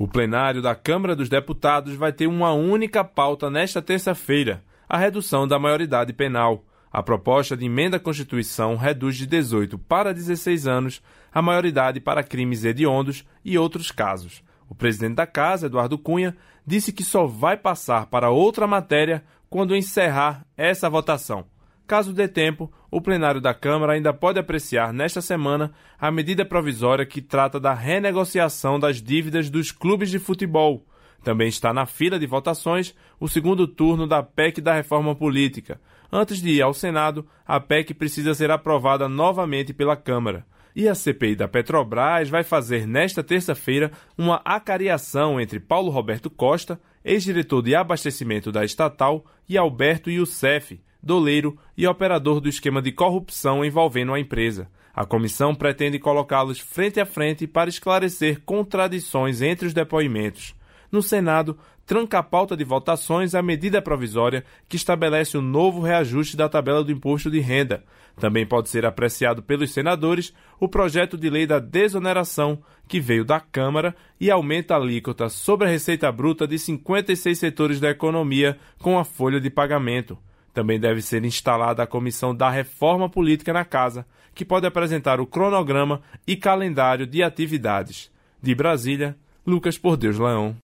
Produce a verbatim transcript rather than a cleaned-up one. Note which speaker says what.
Speaker 1: O plenário da Câmara dos Deputados vai ter uma única pauta nesta terça-feira, a redução da maioridade penal. A proposta de emenda à Constituição reduz de dezoito para dezesseis anos a maioridade para crimes hediondos e outros casos. O presidente da Casa, Eduardo Cunha, disse que só vai passar para outra matéria quando encerrar essa votação. Caso dê tempo, o plenário da Câmara ainda pode apreciar nesta semana a medida provisória que trata da renegociação das dívidas dos clubes de futebol. Também está na fila de votações o segundo turno da P E C da reforma política. Antes de ir ao Senado, a P E C precisa ser aprovada novamente pela Câmara. E a C P I da Petrobras vai fazer nesta terça-feira uma acariação entre Paulo Roberto Costa, ex-diretor de abastecimento da estatal, e Alberto Youssef, doleiro e operador do esquema de corrupção envolvendo a empresa. A comissão pretende colocá-los frente a frente para esclarecer contradições entre os depoimentos. No Senado, tranca a pauta de votações a medida provisória que estabelece o novo reajuste da tabela do imposto de renda. Também pode ser apreciado pelos senadores o projeto de lei da desoneração, que veio da Câmara e aumenta a alíquota sobre a receita bruta de cinquenta e seis setores da economia com a folha de pagamento. Também deve ser instalada a Comissão da Reforma Política na Casa, que pode apresentar o cronograma e calendário de atividades. De Brasília, Lucas Por Deus Leão.